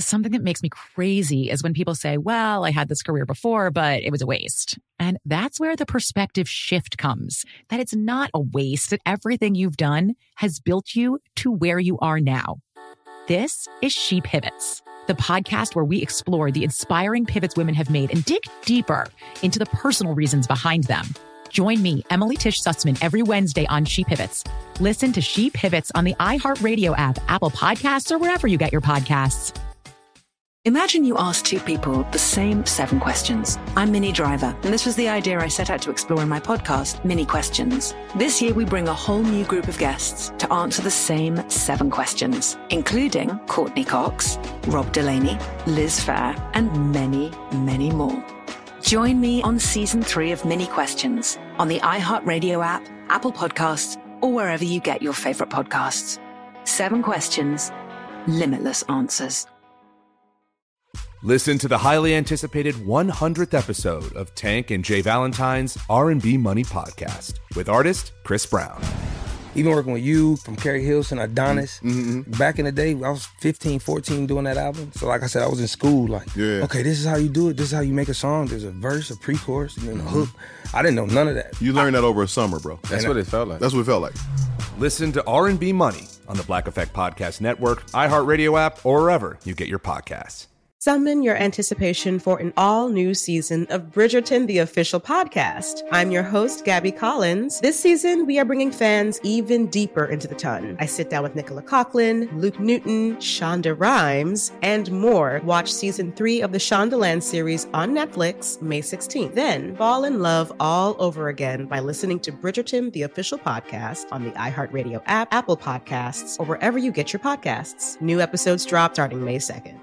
Something that makes me crazy is when people say, well, I had this career before, but it was a waste. And that's where the perspective shift comes, that it's not a waste, that everything you've done has built you to where you are now. This is She Pivots, the podcast where we explore the inspiring pivots women have made and dig deeper into the personal reasons behind them. Join me, Emily Tish Sussman, every Wednesday on She Pivots. Listen to She Pivots on the iHeartRadio app, Apple Podcasts, or wherever you get your podcasts. Imagine you ask two people the same 7 questions. I'm Minnie Driver, and this was the idea I set out to explore in my podcast, Minnie Questions. This year, we bring a whole new group of guests to answer the same 7 questions, including Courtney Cox, Rob Delaney, Liz Phair, and many, many more. Join me on Season 3 of Minnie Questions on the iHeartRadio app, Apple Podcasts, or wherever you get your favorite podcasts. 7 questions, limitless answers. Listen to the highly anticipated 100th episode of Tank and Jay Valentine's R&B Money Podcast with artist Chris Brown. Even working with you, from Carrie Hilson, Adonis, back in the day, I was 15, 14 doing that album. So like I said, I was in school okay, this is how you do it. This is how you make a song. There's a verse, a pre-chorus, and then a hook. I didn't know none of that. You learned that over a summer, bro. That's what it felt like. That's what it felt like. Listen to R&B Money on the Black Effect Podcast Network, iHeartRadio app, or wherever you get your podcasts. Summon your anticipation for an all-new season of Bridgerton, the official podcast. I'm your host, Gabby Collins. This season, we are bringing fans even deeper into the ton. I sit down with Nicola Coughlan, Luke Newton, Shonda Rhimes, and more. Watch Season 3 of the Shondaland series on Netflix, May 16th. Then, fall in love all over again by listening to Bridgerton, the official podcast on the iHeartRadio app, Apple Podcasts, or wherever you get your podcasts. New episodes drop starting May 2nd.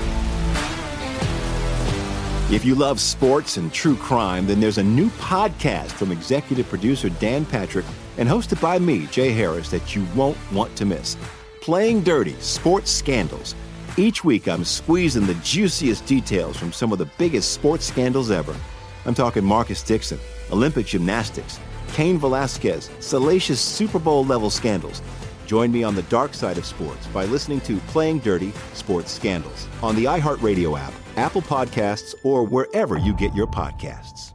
If you love sports and true crime, then there's a new podcast from executive producer Dan Patrick and hosted by me, Jay Harris, that you won't want to miss. Playing Dirty: Sports Scandals. Each week, I'm squeezing the juiciest details from some of the biggest sports scandals ever. I'm talking Marcus Dixon, Olympic gymnastics, Cain Velasquez, salacious Super Bowl-level scandals. Join me on the dark side of sports by listening to Playing Dirty: Sports Scandals on the iHeartRadio app, Apple Podcasts, or wherever you get your podcasts.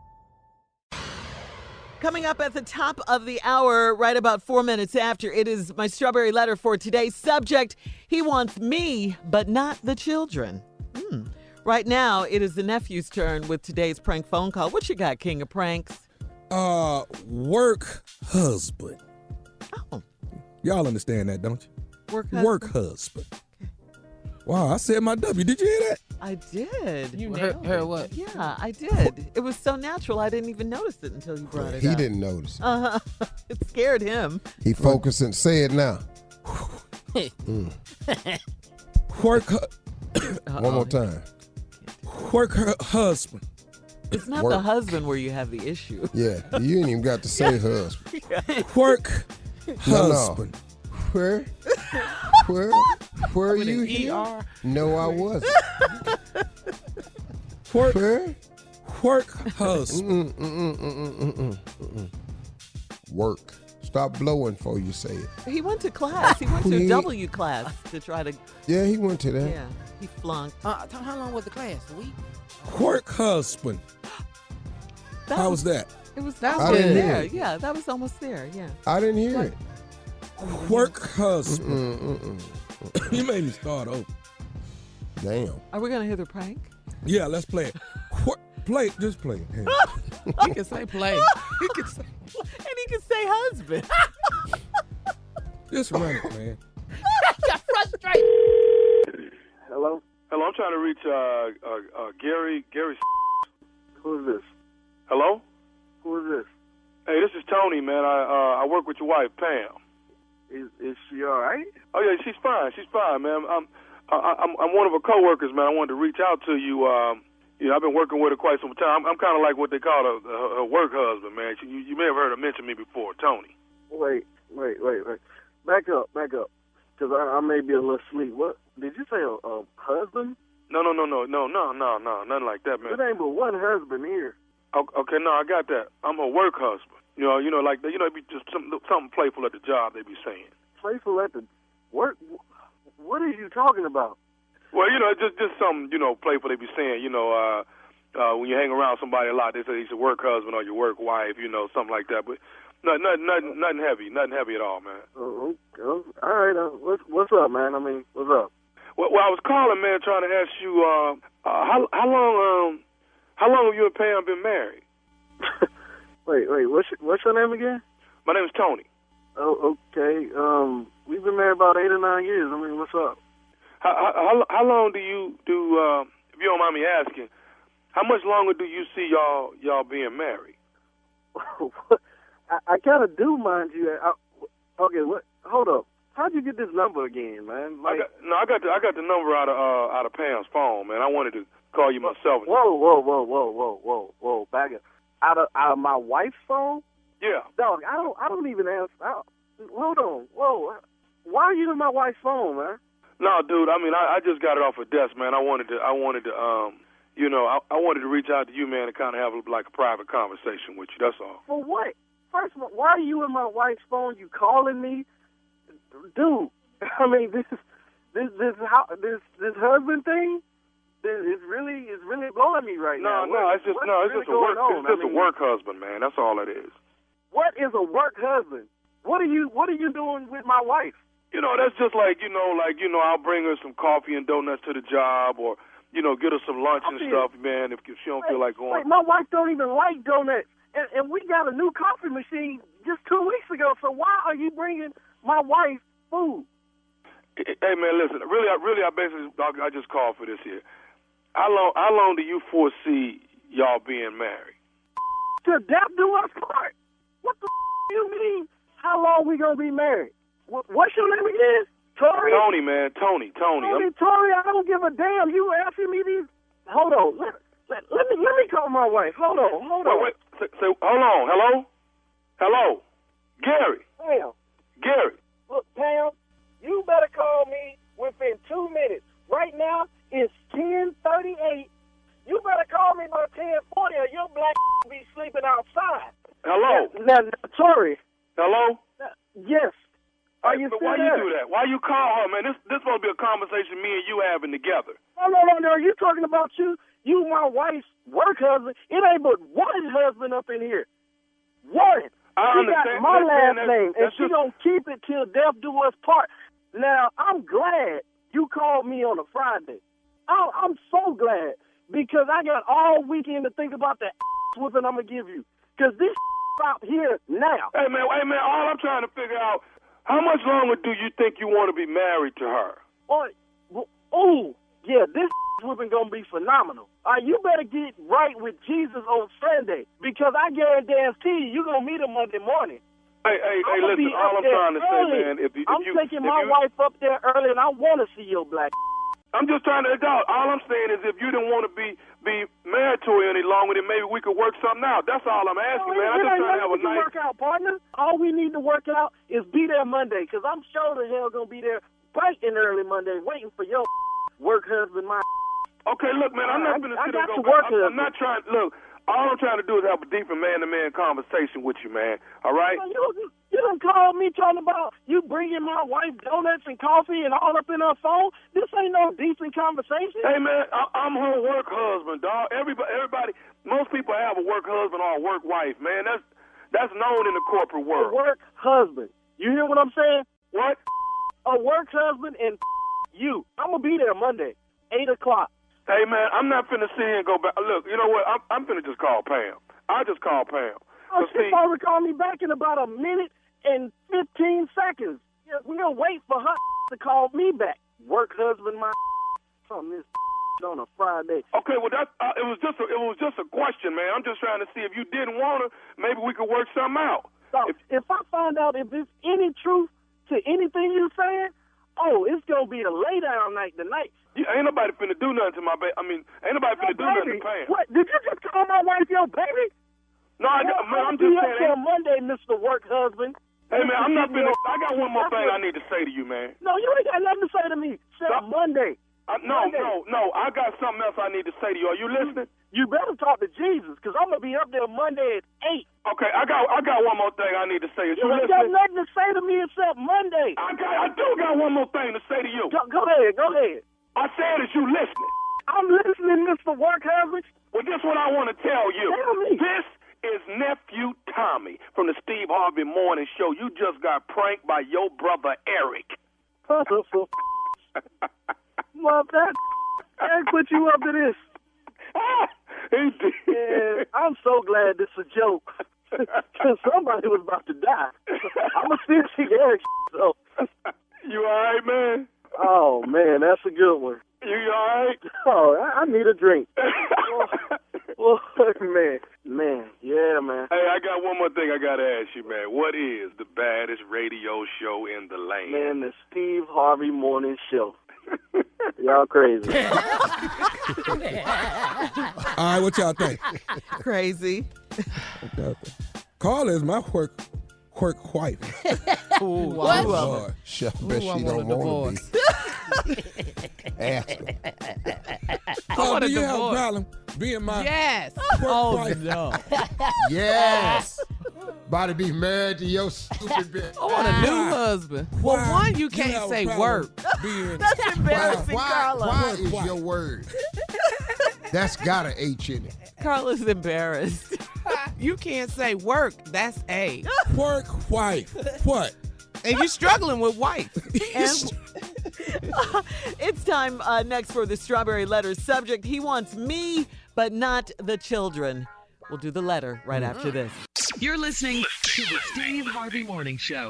Coming up at the top of the hour, right about 4 minutes after, it is my strawberry letter for today's subject. He wants me, but not the children. Right now, it is the nephew's turn with today's prank phone call. What you got, King of Pranks? Work husband. Oh. Y'all understand that, don't you? Work husband? Work husband. Wow, I said my W. Did you hear that? I did. You heard what? Yeah, I did. It was so natural, I didn't even notice it until you brought it up. He didn't notice. It scared him. He focused and say it now. Work. One more time. Work husband. It's not the husband where you have the issue. Yeah, you ain't even got to say husband. Work husband. No. Where are you here? No, I wasn't. Work husband. Work. Stop blowing before you say it. He went to class. He went to a W class to try to... Yeah, he went to that. Yeah, he flunked. How long was the class? A week? Work husband. How was that? It was I almost didn't there. hear it. Yeah, that was almost there. Yeah. I didn't hear it. Work husband. You made me start over. Damn. Are we going to hear the prank? Yeah, let's play it. Just play it. He can say play. He can say, And he can say husband. just run it, man. Got frustrated. Hello, I'm trying to reach Gary. Who is this? Hello? Who is this? Hey, this is Tony, man. I work with your wife, Pam. Is she all right? Oh yeah, she's fine. She's fine, man. I'm one of her coworkers, man. I wanted to reach out to you. I've been working with her quite some time. I'm kind of like what they call her work husband, man. You may have heard her mention me before, Tony. Wait. Back up. Because I may be a little asleep. What? Did you say a husband? No, nothing like that, man. It ain't but one husband here. Okay, no, I got that. I'm her work husband. Like it'd be just something playful at the job. They be saying. Playful at the work? What are you talking about? Well, just something, playful they be saying, when you hang around somebody a lot, they say he's your work husband or your work wife, something like that. But nothing heavy at all, man. Oh, all right. What's up, man? I mean, what's up? Well, I was calling, man, trying to ask you, how long have you and Pam been married? Wait, what's your name again? My name is Tony. Oh, okay. We've been married about 8 or 9 years. I mean, what's up? How long do if you don't mind me asking, how much longer do you see y'all being married? I kind of do, mind you. Okay, what? Hold up. How'd you get this number again, man? I got the number out of Pam's phone, man. I wanted to call you myself. Whoa! Back up. Out of my wife's phone? Yeah. Dog, I don't even answer. Hold on. Whoa. Why are you in my wife's phone, man? No, dude. I mean, I just got it off her desk, man. I wanted to reach out to you, man, and kind of have like a private conversation with you. That's all. For what? First of all, why are you in my wife's phone? You calling me, dude? I mean, this husband thing. It's really blowing me right now. No, it's just a work husband, man. That's all it is. What is a work husband? What are you doing with my wife? That's just like, I'll bring her some coffee and donuts to the job, or, get her some lunch and stuff, man, if she don't feel like going. Wait, my wife don't even like donuts, and we got a new coffee machine just 2 weeks ago, so why are you bringing my wife food? Hey, man, listen, really, I basically, I just called for this here. How long do you foresee y'all being married? To death do us part. What the you mean? How long we gonna be married? What's your name again? Tori? Tony, man. Tony. Tori, I don't give a damn. You asking me these? Hold on. Let me call my wife. Hold on. Wait. Say, hold on. Hello. Gary. Pam. Gary. Look, Pam, you better call me within 2 minutes. Right now, it's 10:38. You better call me by 10:40 or your black be sleeping outside. Hello. Now, Tori. Hello. Yes. Are you but still why there? you do that? Why you call her, man? This supposed to be a conversation me and you having together. No. You talking about you my wife's work husband. It ain't but one husband up in here. One. I she understand. got my last name, and she just gonna keep it till death do us part. Now, I'm glad you called me on a Friday. I'm so glad, because I got all weekend to think about the whooping I'm going to give you. Because this stop here now. Hey, man, all I'm trying to figure out, how much longer do you think you want to be married to her? This whooping going to be phenomenal. You better get right with Jesus on Sunday, because I guarantee you're going to meet him Monday morning. Hey, listen, all I'm trying to say, man, I'm taking my wife up there early, and I want to see your black. I'm just trying to adult. All I'm saying is, if you didn't want to be married to her any longer, then maybe we could work something out. That's all I'm asking, man. I'm just trying to have a nice work out, partner. All we need to work out is be there Monday, because I'm sure the hell gonna be there bright and early Monday, waiting for your work husband. Okay, look, man, I'm not gonna sit and go. I'm not trying. Look, all I'm trying to do is have a deeper man-to-man conversation with you, man. All right? You done called me talking about you bringing my wife donuts and coffee and all up in her phone. This ain't no decent conversation. Hey, man, I'm her work husband, dog. Everybody, most people have a work husband or a work wife, man. That's known in the corporate world. A work husband. You hear what I'm saying? What? A work husband and you. I'm gonna be there Monday, 8 o'clock. Hey, man, I'm not finna sit here and go back. Look, you know what? I'm finna just call Pam. I'll just call Pam. She's supposed to call me back in about a minute and 15 seconds. We're going to wait for her to call me back. Work husband, on this on a Friday. Okay, well, it was just a question, man. I'm just trying to see if you didn't want her, maybe we could work something out. So if I find out if there's any truth to anything you're saying, it's going to be a lay down night tonight. Ain't nobody finna do nothing to my baby. Ain't nobody finna do nothing to Pam. What? Did you just call my wife your baby? No, I'm just saying. Till Monday, Mr. Work Husband. Hey, man, I'm not finna. I got one more thing I need to say to you, man. No, you ain't got nothing to say to me. Monday. No. I got something else I need to say to you. Are you listening? You better talk to Jesus, because I'm going to be up there Monday at 8. Okay, I got one more thing I need to say. You ain't got nothing to say to me except Monday. I do got one more thing to say to you. Go ahead. I said, is you listening? I'm listening, Mr. Work Husband. Well, this is what I want to tell you. Tell me. This is Nephew Tommy from the Steve Harvey Morning Show. You just got pranked by your brother Eric. Well, Eric put you up to this. He did. Yeah, I'm so glad this is a joke. Somebody was about to die. I'm going to still see Eric. So. You all right, man? Oh, man, that's a good one. You all right? Oh, I need a drink. Well, man, yeah, man. Hey, I got one more thing I got to ask you, man. What is the baddest radio show in the land? Man, the Steve Harvey Morning Show. Y'all crazy. All right, what y'all think? Crazy. Carla is my work wife. Ooh, What? Lord. I bet she don't want to be. Ask her. Oh, do you have a problem being my work wife? No. Yes. About to be married to your stupid bitch. I want a new husband. Well, one, you can't say work. That's embarrassing, Carla. Why is your word? That's got an H in it. Carla's embarrassed. You can't say work. That's A. Work wife. What? And you struggling with wife. It's time next for the Strawberry Letter subject. He wants me, but not the children. We'll do the letter right after this. You're listening to the Steve Harvey Morning Show.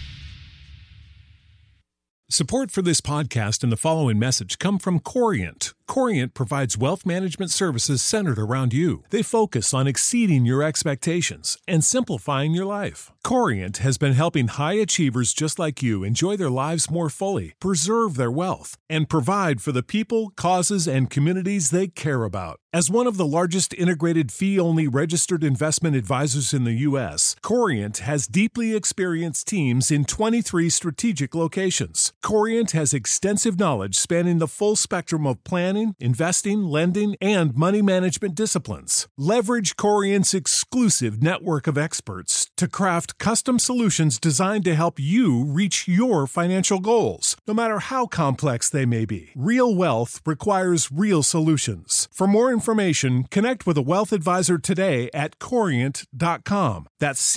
Support for this podcast and the following message come from Corient. Corient provides wealth management services centered around you. They focus on exceeding your expectations and simplifying your life. Corient has been helping high achievers just like you enjoy their lives more fully, preserve their wealth, and provide for the people, causes, and communities they care about. As one of the largest integrated fee-only registered investment advisors in the U.S., Corient has deeply experienced teams in 23 strategic locations. Corient has extensive knowledge spanning the full spectrum of planning, investing, lending, and money management disciplines. Leverage Corient's exclusive network of experts to craft custom solutions designed to help you reach your financial goals, no matter how complex they may be. Real wealth requires real solutions. For more information, connect with a wealth advisor today at Corient.com. That's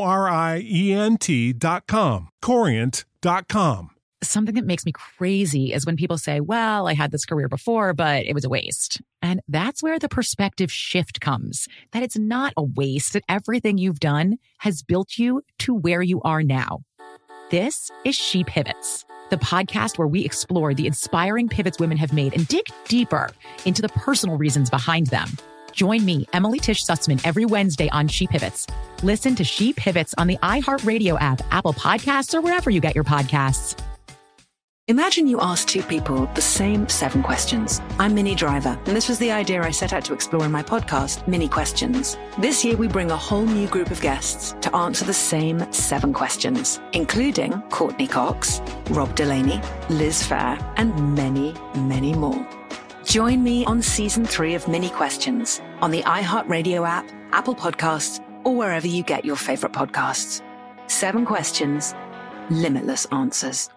Corient.com. Corient.com. Something that makes me crazy is when people say, well, I had this career before, but it was a waste. And that's where the perspective shift comes, that it's not a waste, that everything you've done has built you to where you are now. This is She Pivots, the podcast where we explore the inspiring pivots women have made and dig deeper into the personal reasons behind them. Join me, Emily Tish Sussman, every Wednesday on She Pivots. Listen to She Pivots on the iHeartRadio app, Apple Podcasts, or wherever you get your podcasts. Imagine you ask two people the same 7 questions. I'm Minnie Driver, and this was the idea I set out to explore in my podcast, Mini Questions. This year, we bring a whole new group of guests to answer the same 7 questions, including Courtney Cox, Rob Delaney, Liz Phair, and many, many more. Join me on Season 3 of Mini Questions on the iHeartRadio app, Apple Podcasts, or wherever you get your favorite podcasts. 7 questions, limitless answers.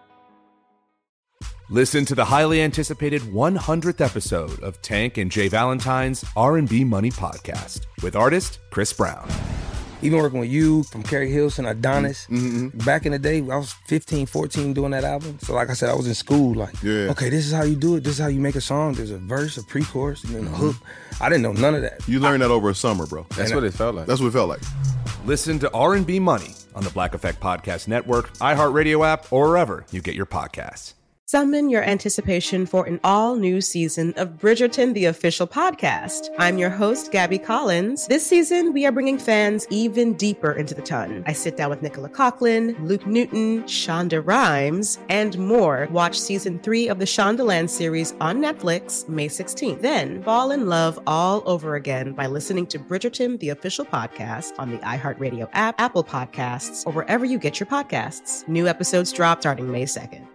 Listen to the highly anticipated 100th episode of Tank and Jay Valentine's R&B Money Podcast with artist Chris Brown. Even working with you, from Carrie Hilson, Adonis. Back in the day, I was 15, 14 doing that album. So like I said, I was in school like, okay, this is how you do it. This is how you make a song. There's a verse, a pre-chorus, and then a hook. I didn't know none of that. You learned that over a summer, bro. That's what it felt like. That's what it felt like. Listen to R&B Money on the Black Effect Podcast Network, iHeartRadio app, or wherever you get your podcasts. Summon your anticipation for an all-new season of Bridgerton, the official podcast. I'm your host, Gabby Collins. This season, we are bringing fans even deeper into the ton. I sit down with Nicola Coughlan, Luke Newton, Shonda Rhimes, and more. Watch Season 3 of the Shondaland series on Netflix May 16th. Then fall in love all over again by listening to Bridgerton, the official podcast on the iHeartRadio app, Apple Podcasts, or wherever you get your podcasts. New episodes drop starting May 2nd.